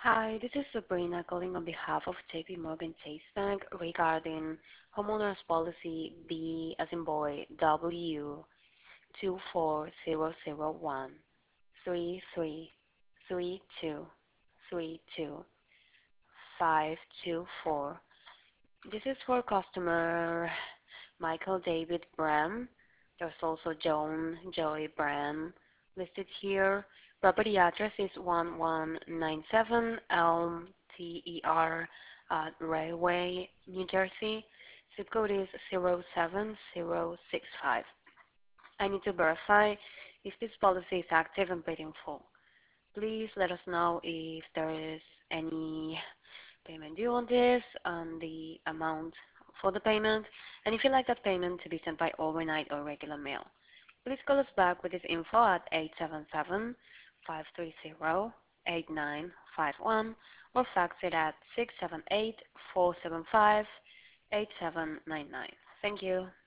Hi, this is Sabrina calling on behalf of JP Morgan Chase Bank regarding homeowners policy B as in boy W 24001 524. This is for customer Michael David Bram. There's also Joan Joy Bram listed here. Property address is 1197 Elm TER Railway, New Jersey. Zip code is 07065. I need to verify if this policy is active and paid in full. Please let us know if there is any payment due on this and the amount for the payment, and if you'd like that payment to be sent by overnight or regular mail. Please call us back with this info at 877-530-8951 or fax it at 678-475-8799. Thank you.